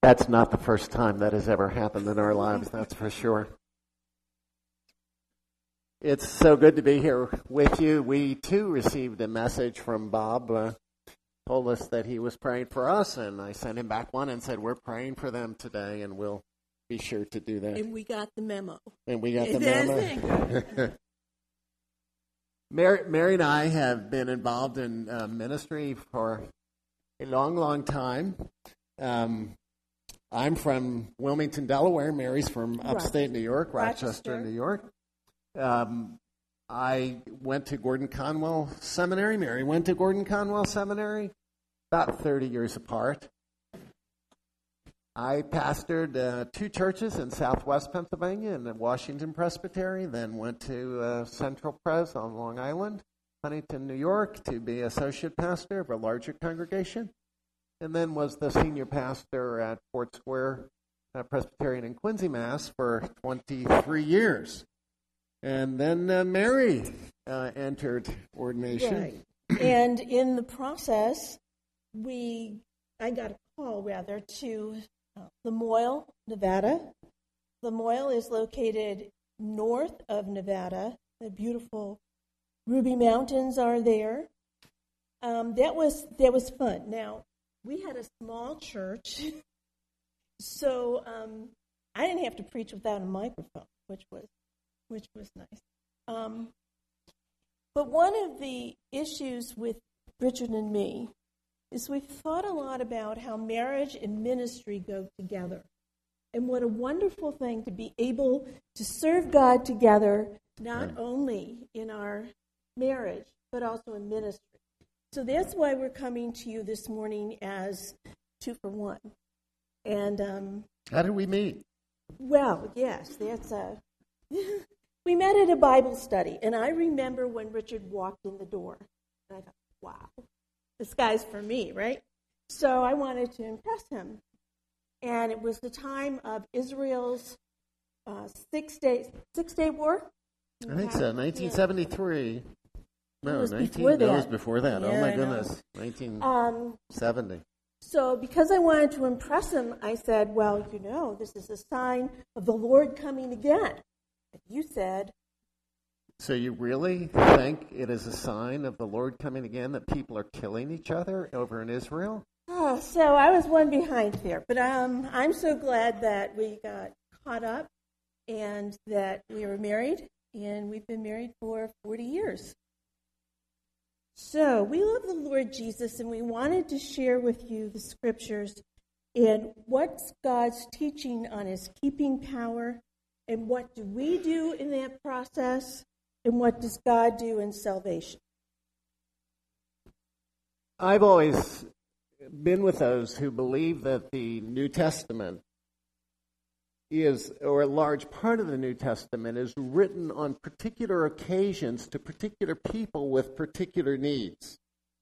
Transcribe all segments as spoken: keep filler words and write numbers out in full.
That's not the first time that has ever happened in our lives, that's for sure. It's so good to be here with you. We, too, received a message from Bob, uh, told us that he was praying for us, and I sent him back one and said, we're praying for them today, and we'll be sure to do that. And we got the memo. And we got the memo. Mary, Mary and I have been involved in uh, ministry for a long, long time. Um, I'm from Wilmington, Delaware. Mary's from upstate New York, Rochester, Rochester New York. Um, I went to Gordon Conwell Seminary. Mary went to Gordon Conwell Seminary, about thirty years apart. I pastored uh, two churches in southwest Pennsylvania and Washington Presbytery, then went to uh, Central Pres on Long Island, Huntington, New York, to be associate pastor of a larger congregation, and then was the senior pastor at Fort Square uh, Presbyterian in Quincy, Mass. for twenty-three years. And then uh, Mary uh, entered ordination. Right. And in the process, we I got a call, rather, to uh, Lamoille, Nevada. Lamoille is located north of Nevada. The beautiful Ruby Mountains are there. Um, that was that was fun. Now, we had a small church, so um, I didn't have to preach without a microphone, which was which was nice. Um, but one of the issues with Richard and me is we've thought a lot about how marriage and ministry go together. And what a wonderful thing to be able to serve God together, not yeah. only in our marriage, but also in ministry. So that's why we're coming to you this morning as two for one. And um, how did we meet? Well, yes, that's a... We met at a Bible study, and I remember when Richard walked in the door. And I thought, wow, this guy's for me, right? So I wanted to impress him. And it was the time of Israel's uh, six-day six-day war. I think so, nineteen seventy-three. Yeah. No, it was nineteen, before that. It was before that. Yeah, oh, my I goodness, know. nineteen seventy. Um, so because I wanted to impress him, I said, well, you know, this is a sign of the Lord coming again. You said. So you really think it is a sign of the Lord coming again that people are killing each other over in Israel? Oh, so I was one behind there. But um, I'm so glad that we got caught up and that we were married. And we've been married for forty years. So we love the Lord Jesus, and we wanted to share with you the scriptures and what's God's teaching on his keeping power. And what do we do in that process? And what does God do in salvation? I've always been with those who believe that the New Testament is, or a large part of the New Testament, is written on particular occasions to particular people with particular needs.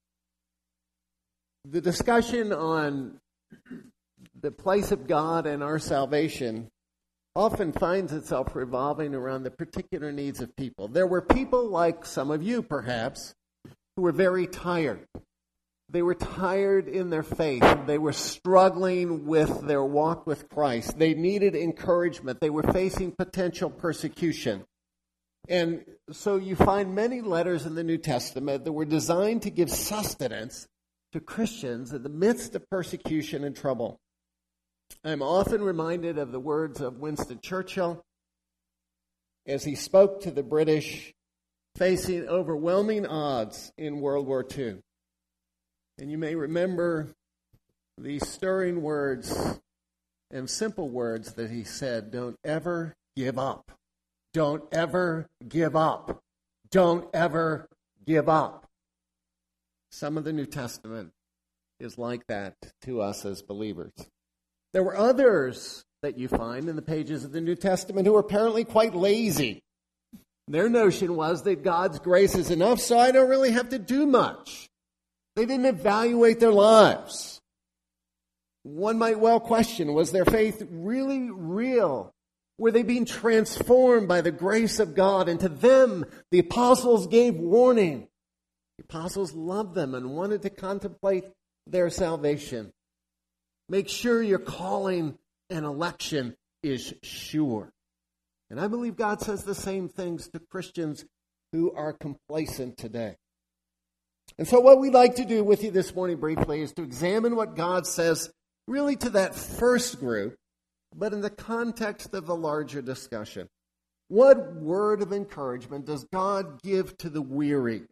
The discussion on the place of God and our salvation often finds itself revolving around the particular needs of people. There were people like some of you, perhaps, who were very tired. They were tired in their faith. They were struggling with their walk with Christ. They needed encouragement. They were facing potential persecution. And so you find many letters in the New Testament that were designed to give sustenance to Christians in the midst of persecution and trouble. I'm often reminded of the words of Winston Churchill as he spoke to the British facing overwhelming odds in World War Two. And you may remember the stirring words and simple words that he said, don't ever give up. Don't ever give up. Don't ever give up. Some of the New Testament is like that to us as believers. There were others that you find in the pages of the New Testament who were apparently quite lazy. Their notion was that God's grace is enough, so I don't really have to do much. They didn't evaluate their lives. One might well question, was their faith really real? Were they being transformed by the grace of God? And to them, the apostles gave warning. The apostles loved them and wanted to contemplate their salvation. Make sure your calling and election is sure. And I believe God says the same things to Christians who are complacent today. And so what we'd like to do with you this morning briefly is to examine what God says really to that first group, but in the context of the larger discussion. What word of encouragement does God give to the weary,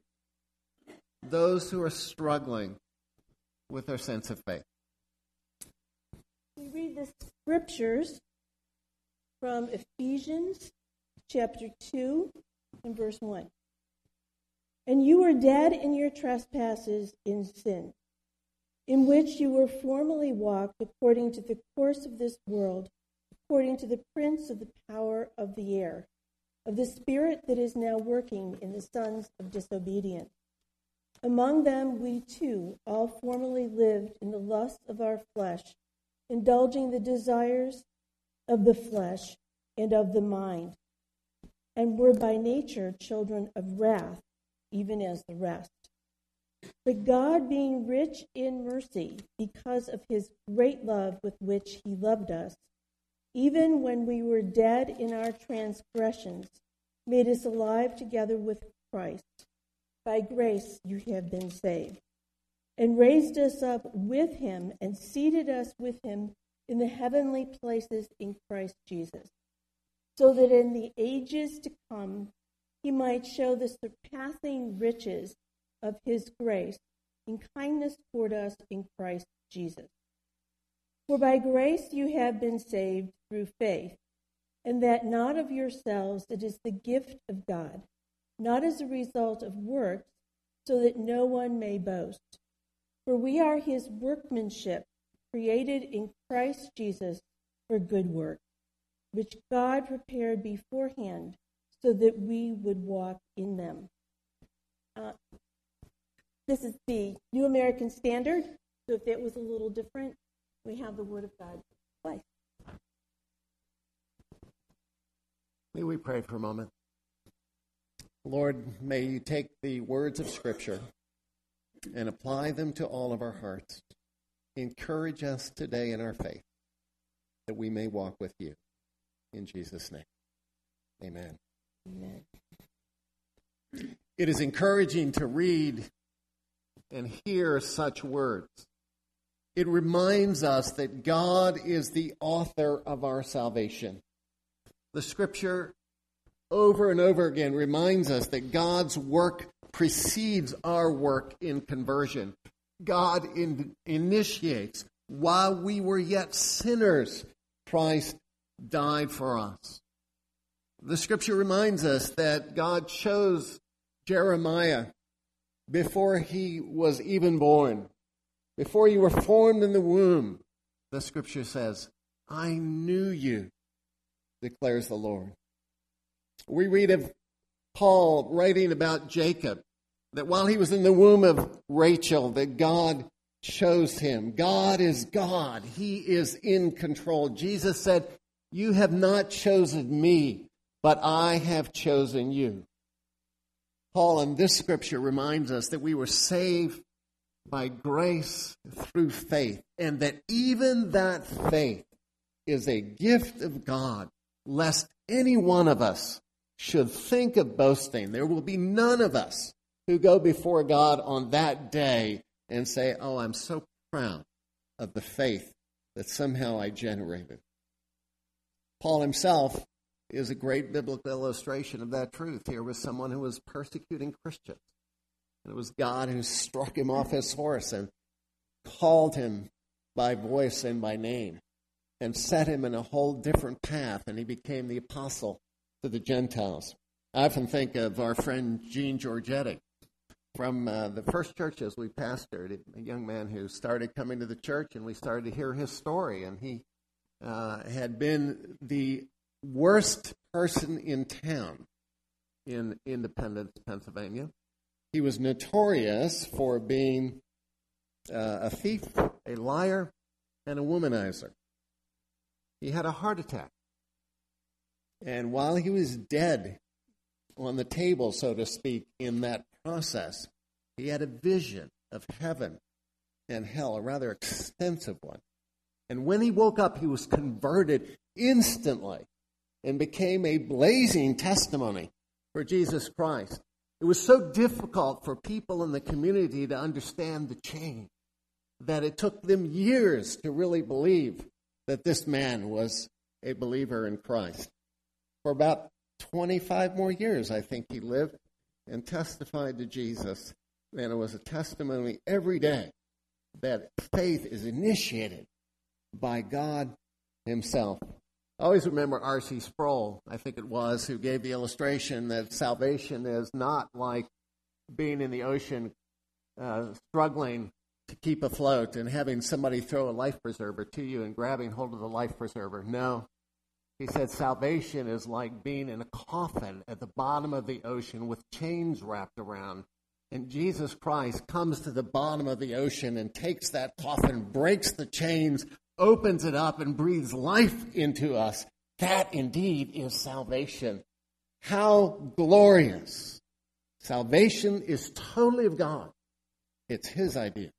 those who are struggling with their sense of faith? We read the scriptures from Ephesians chapter two and verse one. And you were dead in your trespasses in sin, in which you were formerly walked according to the course of this world, according to the prince of the power of the air, of the spirit that is now working in the sons of disobedience. Among them we too all formerly lived in the lusts of our flesh, indulging the desires of the flesh and of the mind, and were by nature children of wrath, even as the rest. But God, being rich in mercy, because of his great love with which he loved us, even when we were dead in our transgressions, made us alive together with Christ. By grace you have been saved, and raised us up with him, and seated us with him in the heavenly places in Christ Jesus, so that in the ages to come he might show the surpassing riches of his grace in kindness toward us in Christ Jesus. For by grace you have been saved through faith, and that not of yourselves, it is the gift of God, not as a result of works, so that no one may boast. For we are his workmanship, created in Christ Jesus for good works, which God prepared beforehand so that we would walk in them. Uh, this is the New American Standard, so if it was a little different, we have the Word of God twice. May we pray for a moment. Lord, may you take the words of Scripture and apply them to all of our hearts. Encourage us today in our faith that we may walk with you. In Jesus' name, amen. Amen. It is encouraging to read and hear such words. It reminds us that God is the author of our salvation. The Scripture over and over again reminds us that God's work precedes our work in conversion. God in, initiates. While we were yet sinners, Christ died for us. The Scripture reminds us that God chose Jeremiah before he was even born. Before you were formed in the womb, the Scripture says, I knew you, declares the Lord. We read of Paul writing about Jacob, that while he was in the womb of Rachel, that God chose him. God is God. He is in control. Jesus said, you have not chosen me, but I have chosen you. Paul in this scripture reminds us that we were saved by grace through faith, and that even that faith is a gift of God, lest any one of us should think of boasting. There will be none of us who go before God on that day and say, oh, I'm so proud of the faith that somehow I generated. Paul himself is a great biblical illustration of that truth. Here was someone who was persecuting Christians. And it was God who struck him off his horse and called him by voice and by name and set him in a whole different path, and he became the apostle to the Gentiles. I often think of our friend Gene Giorgetti from uh, the first churches we pastored, a young man who started coming to the church, and we started to hear his story. And he uh, had been the worst person in town in Independence, Pennsylvania. He was notorious for being uh, a thief, a liar, and a womanizer. He had a heart attack. And while he was dead on the table, so to speak, in that process, he had a vision of heaven and hell, a rather extensive one. And when he woke up, he was converted instantly and became a blazing testimony for Jesus Christ. It was so difficult for people in the community to understand the change that it took them years to really believe that this man was a believer in Christ. For about twenty-five more years, I think he lived and testified to Jesus. And it was a testimony every day that faith is initiated by God himself. I always remember R C Sproul, I think it was, who gave the illustration that salvation is not like being in the ocean uh, struggling to keep afloat and having somebody throw a life preserver to you and grabbing hold of the life preserver. No. He said salvation is like being in a coffin at the bottom of the ocean with chains wrapped around. And Jesus Christ comes to the bottom of the ocean and takes that coffin, breaks the chains, opens it up, and breathes life into us. That indeed is salvation. How glorious. Salvation is totally of God. It's his idea.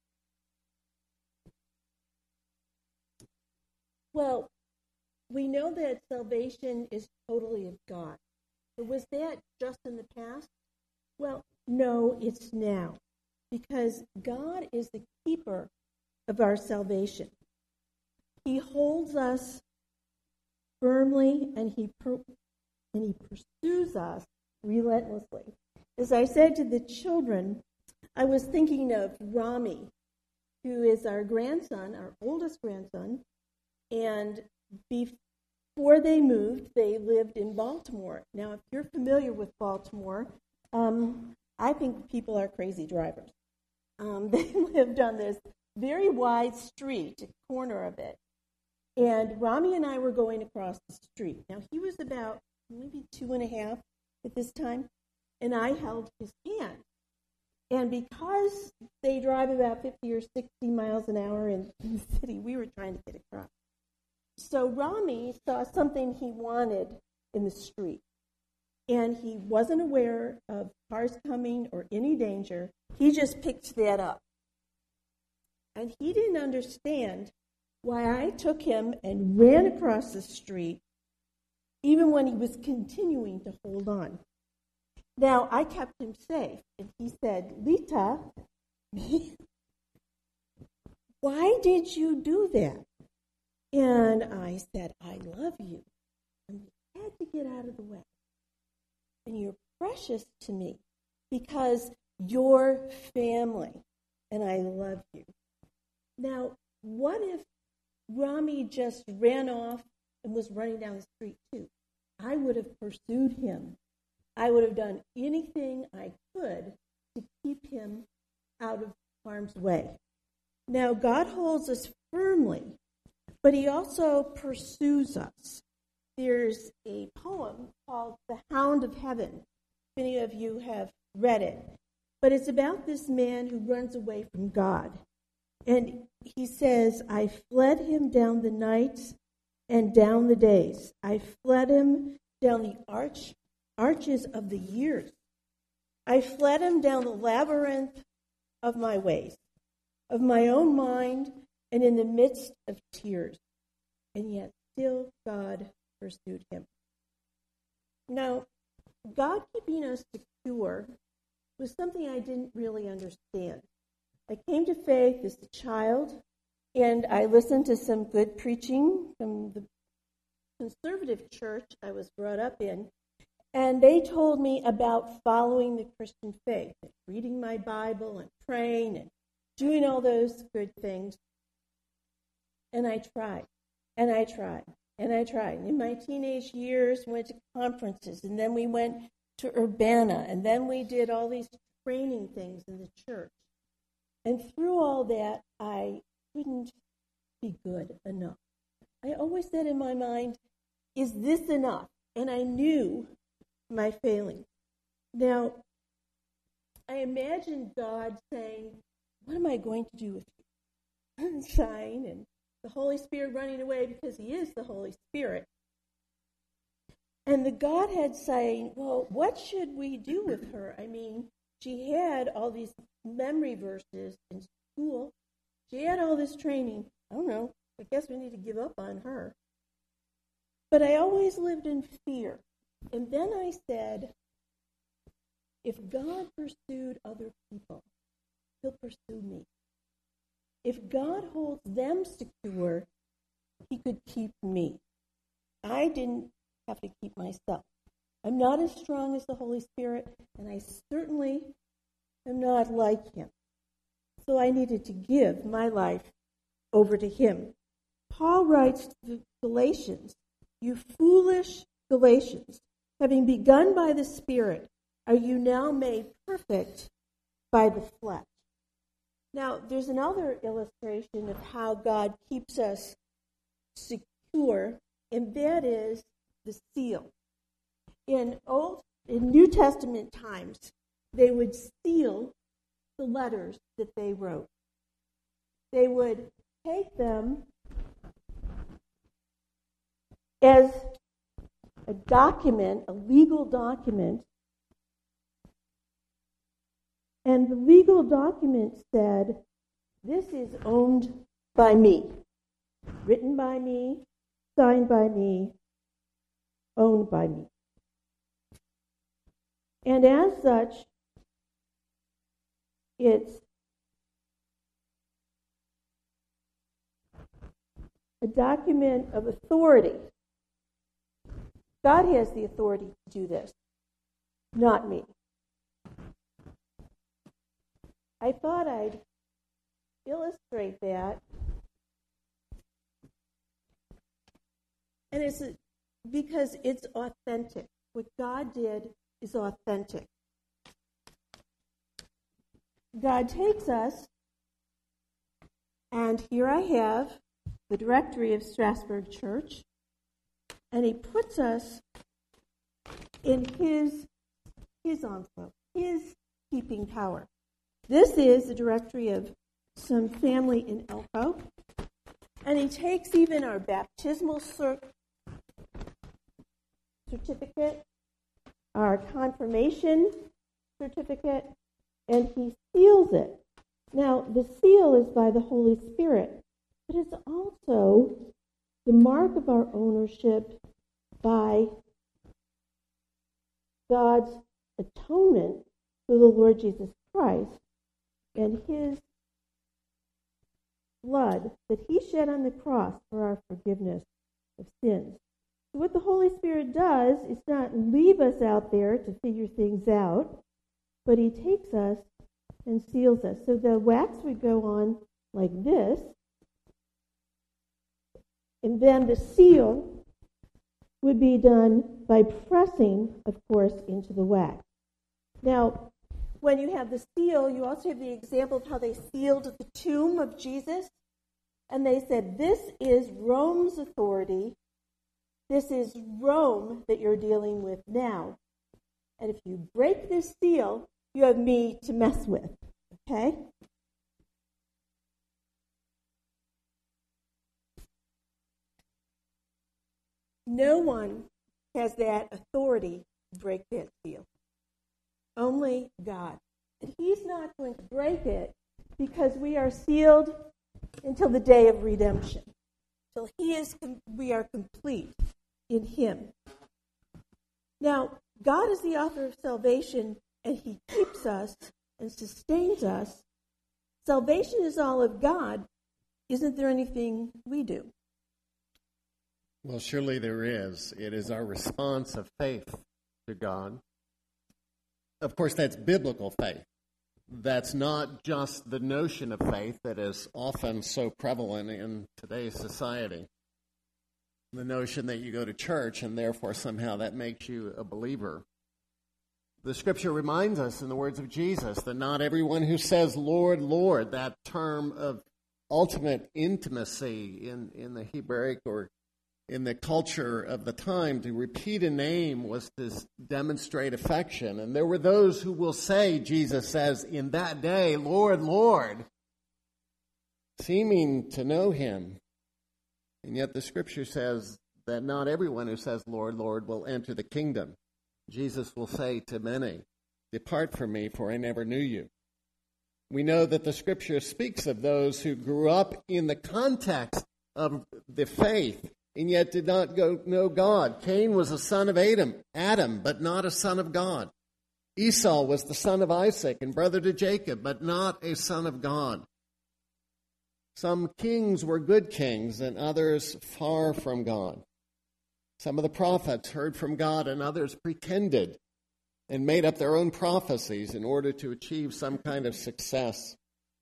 Well, we know that salvation is totally of God. But was that just in the past? Well, no, it's now. Because God is the keeper of our salvation. He holds us firmly, and he per- and he pursues us relentlessly. As I said to the children, I was thinking of Rami, who is our grandson, our oldest grandson, and before they moved, they lived in Baltimore. Now, if you're familiar with Baltimore, um, I think people are crazy drivers. Um, they lived on this very wide street, a corner of it. And Rami and I were going across the street. Now, he was about maybe two and a half at this time, and I held his hand. And because they drive about fifty or sixty miles an hour in the city, we were trying to get across. So Rami saw something he wanted in the street, and he wasn't aware of cars coming or any danger. He just picked that up. And he didn't understand why I took him and ran across the street, even when he was continuing to hold on. Now, I kept him safe, and he said, Lita, why did you do that? And I said, I love you, and you had to get out of the way. And you're precious to me because you're family, and I love you. Now, what if Rami just ran off and was running down the street too? I would have pursued him. I would have done anything I could to keep him out of harm's way. Now, God holds us firmly, but he also pursues us. There's a poem called The Hound of Heaven. Many of you have read it. But it's about this man who runs away from God. And he says, I fled him down the nights and down the days. I fled him down the arch, arches of the years. I fled him down the labyrinth of my ways, of my own mind, and in the midst of tears. And yet still God pursued him. Now, God keeping us secure was something I didn't really understand. I came to faith as a child, and I listened to some good preaching from the conservative church I was brought up in, and they told me about following the Christian faith, and reading my Bible and praying and doing all those good things. And I tried, and I tried, and I tried. In my teenage years, went to conferences, and then we went to Urbana, and then we did all these training things in the church. And through all that, I couldn't be good enough. I always said in my mind, is this enough? And I knew my failing. Now, I imagined God saying, what am I going to do with you? Sighing, and the Holy Spirit running away because he is the Holy Spirit. And the Godhead saying, well, what should we do with her? I mean, she had all these memory verses in school. She had all this training. I don't know. I guess we need to give up on her. But I always lived in fear. And then I said, if God pursued other people, he'll pursue me. If God holds them secure, he could keep me. I didn't have to keep myself. I'm not as strong as the Holy Spirit, and I certainly am not like him. So I needed to give my life over to him. Paul writes to the Galatians, you foolish Galatians, having begun by the Spirit, are you now made perfect by the flesh? Now, there's another illustration of how God keeps us secure, and that is the seal. In Old, in New Testament times, they would seal the letters that they wrote. They would take them as a document, a legal document, and the legal document said, this is owned by me, written by me, signed by me, owned by me. And as such, it's a document of authority. God has the authority to do this, not me. I thought I'd illustrate that. And it's because it's authentic. What God did is authentic. God takes us, and here I have the directory of Strasbourg Church, and he puts us in his, his envelope, his keeping power. This is the directory of some family in Elko, and he takes even our baptismal cert- certificate, our confirmation certificate, and he seals it. Now, the seal is by the Holy Spirit, but it's also the mark of our ownership by God's atonement through the Lord Jesus Christ and his blood that he shed on the cross for our forgiveness of sins. So what the Holy Spirit does is not leave us out there to figure things out, but he takes us and seals us. So the wax would go on like this, and then the seal would be done by pressing, of course, into the wax. Now, when you have the seal, you also have the example of how they sealed the tomb of Jesus, and they said, this is Rome's authority. This is Rome that you're dealing with now. And if you break this seal, you have me to mess with. Okay? No one has that authority to break that seal. Only God. And he's not going to break it because we are sealed until the day of redemption. Till he is, we are complete in him. Now, God is the author of salvation, and he keeps us and sustains us. Salvation is all of God. Isn't there anything we do? Well, surely there is. It is our response of faith to God. Of course, that's biblical faith. That's not just the notion of faith that is often so prevalent in today's society. The notion that you go to church and therefore somehow that makes you a believer. The scripture reminds us in the words of Jesus that not everyone who says, Lord, Lord, that term of ultimate intimacy in, in the Hebraic or in the culture of the time, to repeat a name was to demonstrate affection. And there were those who will say, Jesus says, in that day, Lord, Lord, seeming to know him. And yet the scripture says that not everyone who says, Lord, Lord, will enter the kingdom. Jesus will say to many, depart from me, for I never knew you. We know that the scripture speaks of those who grew up in the context of the faith, and yet did not go know God. Cain was a son of Adam, Adam, but not a son of God. Esau was the son of Isaac and brother to Jacob, but not a son of God. Some kings were good kings, and others far from God. Some of the prophets heard from God, and others pretended and made up their own prophecies in order to achieve some kind of success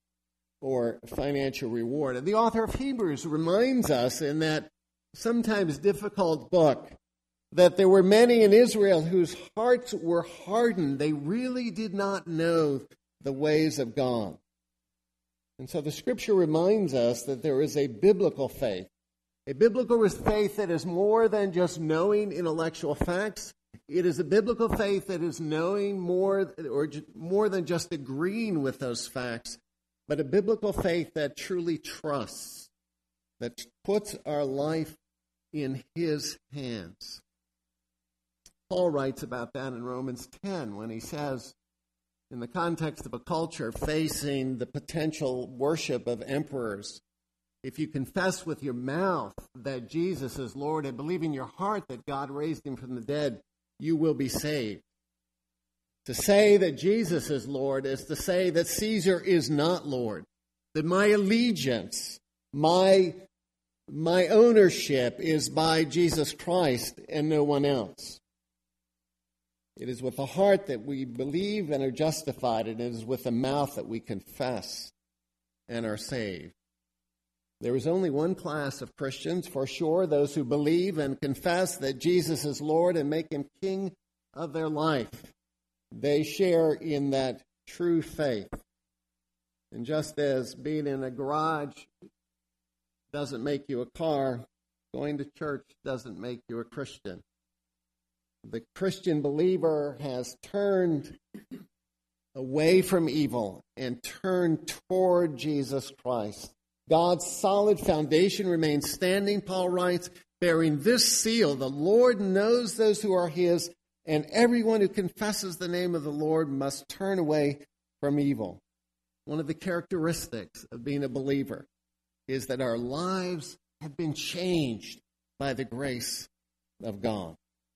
or financial reward. And the author of Hebrews reminds us in that sometimes difficult book that there were many in Israel whose hearts were hardened. They really did not know the ways of God. And so the Scripture reminds us that there is a biblical faith. A biblical faith that is more than just knowing intellectual facts. It is a biblical faith that is knowing more, or more than just agreeing with those facts, but a biblical faith that truly trusts, that puts our life in His hands. Paul writes about that in Romans ten when he says, in the context of a culture facing the potential worship of emperors, if you confess with your mouth that Jesus is Lord and believe in your heart that God raised him from the dead, you will be saved. To say that Jesus is Lord is to say that Caesar is not Lord, that my allegiance, my, my ownership is by Jesus Christ and no one else. It is with the heart that we believe and are justified, and it is with the mouth that we confess and are saved. There is only one class of Christians, for sure, those who believe and confess that Jesus is Lord and make him king of their life. They share in that true faith. And just as being in a garage doesn't make you a car, going to church doesn't make you a Christian. The Christian believer has turned away from evil and turned toward Jesus Christ. God's solid foundation remains standing, Paul writes, bearing this seal: the Lord knows those who are his, and everyone who confesses the name of the Lord must turn away from evil. One of the characteristics of being a believer is that our lives have been changed by the grace of God.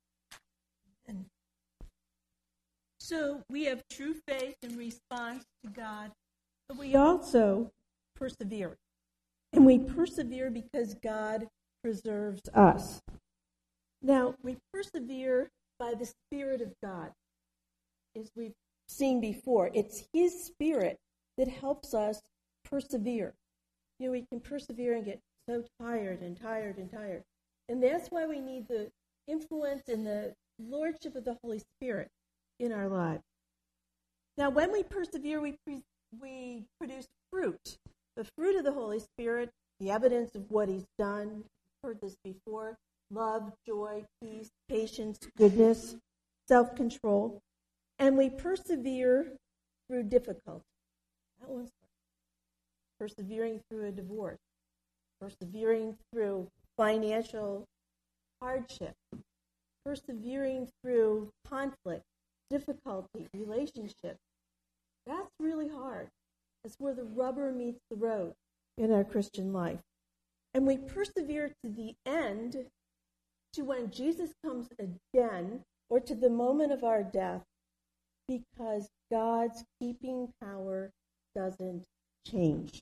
So we have true faith in response to God, but we also persevere. And we persevere because God preserves us. Now, we persevere by the Spirit of God. As we've seen before, it's His Spirit that helps us persevere. You know, we can persevere and get so tired and tired and tired. And that's why we need the influence and the lordship of the Holy Spirit in our lives. Now, when we persevere, we pre- we produce fruit. The fruit of the Holy Spirit, the evidence of what He's done. Heard this before: love, joy, peace, patience, goodness, self-control. And we persevere through difficulty. That one's persevering through a divorce, persevering through financial hardship, persevering through conflict, difficulty, relationship. That's really hard. It's where the rubber meets the road in our Christian life. And we persevere to the end, to when Jesus comes again, or to the moment of our death, because God's keeping power doesn't change.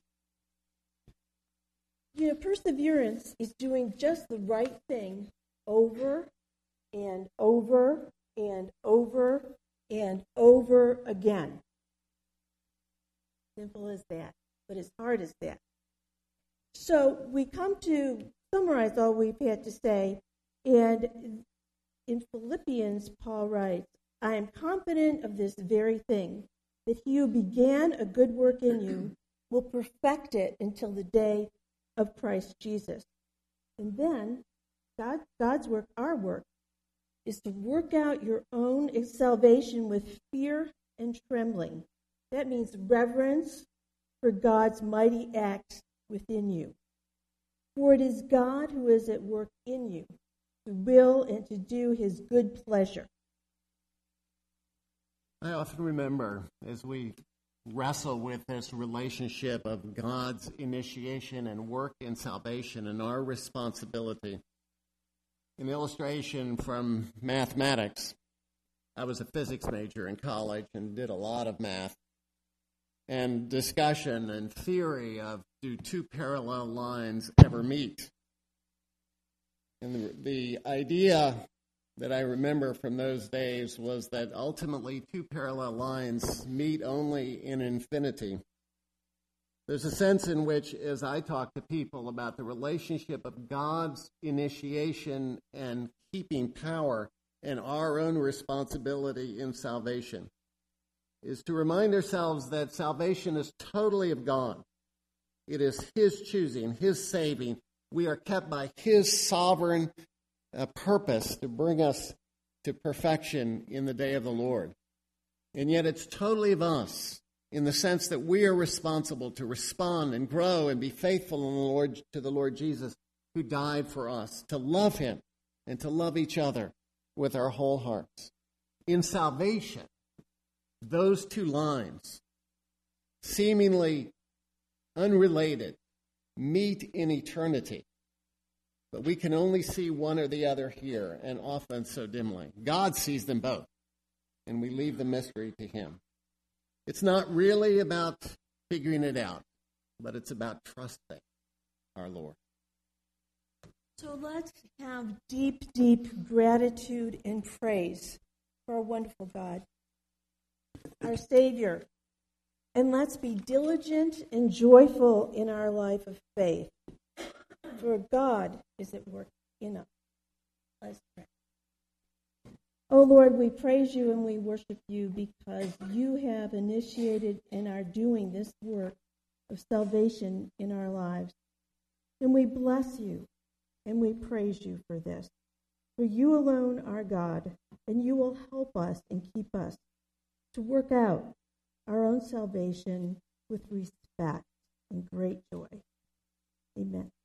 You know, perseverance is doing just the right thing over and over and over and over again. Simple as that, but as hard as that. So we come to summarize all we've had to say, and in Philippians, Paul writes, I am confident of this very thing, that he who began a good work in you will perfect it until the day of Christ Jesus. And then God, God's work, our work, is to work out your own salvation with fear and trembling. That means reverence for God's mighty acts within you. For it is God who is at work in you, to will and to do his good pleasure. I often remember as we wrestle with this relationship of God's initiation and work in salvation and our responsibility. An illustration from mathematics. I was a physics major in college and did a lot of math. And discussion and theory of do two parallel lines ever meet? And the, the idea that I remember from those days was that ultimately two parallel lines meet only in infinity. There's a sense in which, as I talk to people about the relationship of God's initiation and keeping power and our own responsibility in salvation, is to remind ourselves that salvation is totally of God. It is His choosing, His saving. We are kept by His sovereign uh, purpose to bring us to perfection in the day of the Lord. And yet it's totally of us in the sense that we are responsible to respond and grow and be faithful in the Lord, to the Lord Jesus, who died for us, to love Him and to love each other with our whole hearts. In salvation, those two lines, seemingly unrelated, meet in eternity. But we can only see one or the other here, and often so dimly. God sees them both, and we leave the mystery to Him. It's not really about figuring it out, but it's about trusting our Lord. So let's have deep, deep gratitude and praise for our wonderful God, our Savior. And let's be diligent and joyful in our life of faith, for God is at work in us. Let's pray. Oh Lord, we praise you and we worship you because you have initiated and are doing this work of salvation in our lives. And we bless you and we praise you for this. For you alone are God, and you will help us and keep us to work out our own salvation with respect and great joy. Amen.